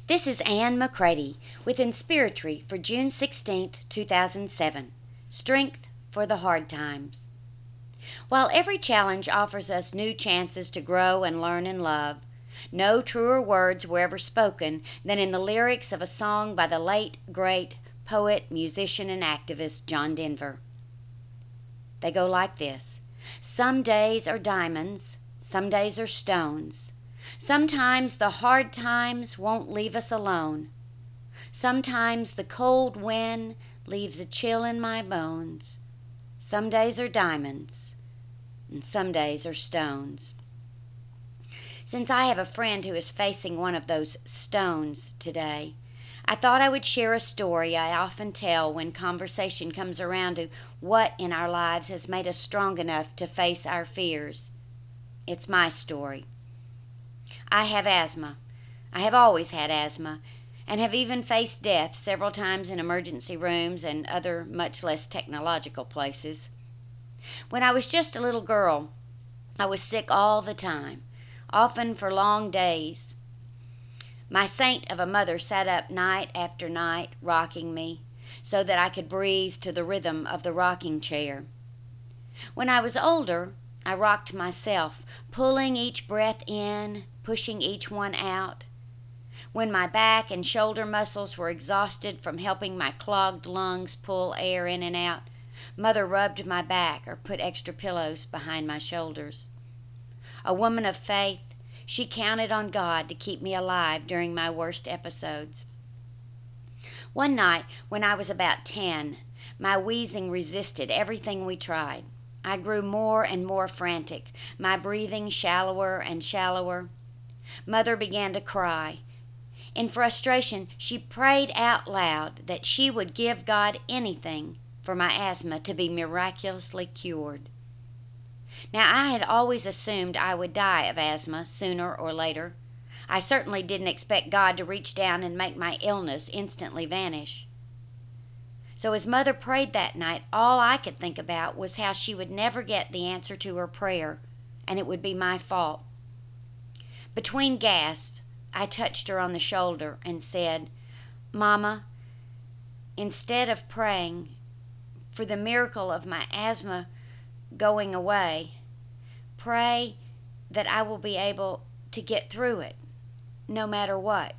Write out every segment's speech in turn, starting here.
This is Anne McCready with Inspiratory for June 16th, 2007. Strength for the Hard Times. While every challenge offers us new chances to grow and learn and love, no truer words were ever spoken than in the lyrics of a song by the late, great poet, musician, and activist John Denver. They go like this. Some days are diamonds, some days are stones. Sometimes the hard times won't leave us alone. Sometimes the cold wind leaves a chill in my bones. Some days are diamonds, and some days are stones. Since I have a friend who is facing one of those stones today, I thought I would share a story I often tell when conversation comes around to what in our lives has made us strong enough to face our fears. It's my story. I have asthma. I have always had asthma, and have even faced death several times in emergency rooms and other much less technological places. When I was just a little girl, I was sick all the time, often for long days. My saint of a mother sat up night after night rocking me so that I could breathe to the rhythm of the rocking chair. When I was older, I rocked myself, pulling each breath in, pushing each one out. When my back and shoulder muscles were exhausted from helping my clogged lungs pull air in and out, Mother rubbed my back or put extra pillows behind my shoulders. A woman of faith, she counted on God to keep me alive during my worst episodes. One night, when I was about 10, my wheezing resisted everything we tried. I grew more and more frantic, my breathing shallower and shallower. Mother began to cry. In frustration, she prayed out loud that she would give God anything for my asthma to be miraculously cured. Now, I had always assumed I would die of asthma sooner or later. I certainly didn't expect God to reach down and make my illness instantly vanish. So as Mother prayed that night, all I could think about was how she would never get the answer to her prayer, and it would be my fault. Between gasps, I touched her on the shoulder and said, "Mama, instead of praying for the miracle of my asthma going away, pray that I will be able to get through it, no matter what."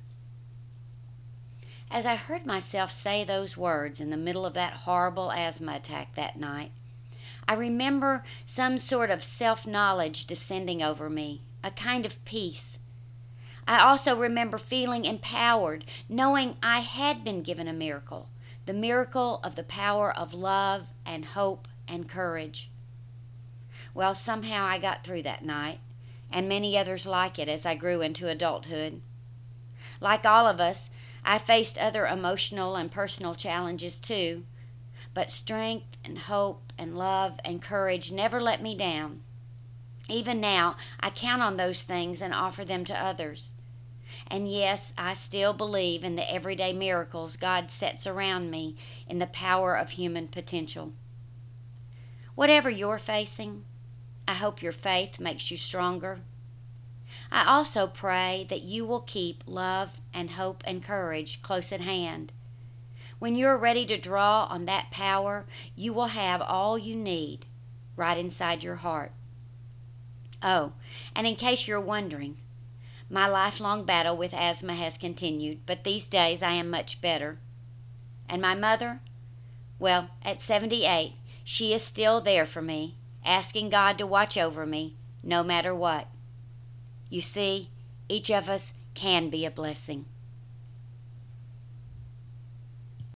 As I heard myself say those words in the middle of that horrible asthma attack that night, I remember some sort of self-knowledge descending over me, a kind of peace. I also remember feeling empowered, knowing I had been given a miracle, the miracle of the power of love and hope and courage. Well, somehow I got through that night, and many others like it as I grew into adulthood. Like all of us, I faced other emotional and personal challenges too, but strength and hope and love and courage never let me down. Even now, I count on those things and offer them to others. And yes, I still believe in the everyday miracles God sets around me in the power of human potential. Whatever you're facing, I hope your faith makes you stronger. I also pray that you will keep love and hope and courage close at hand. When you're ready to draw on that power, you will have all you need right inside your heart. Oh, and in case you're wondering, my lifelong battle with asthma has continued, but these days I am much better. And my mother? Well, at 78, she is still there for me, asking God to watch over me, no matter what. You see, each of us can be a blessing.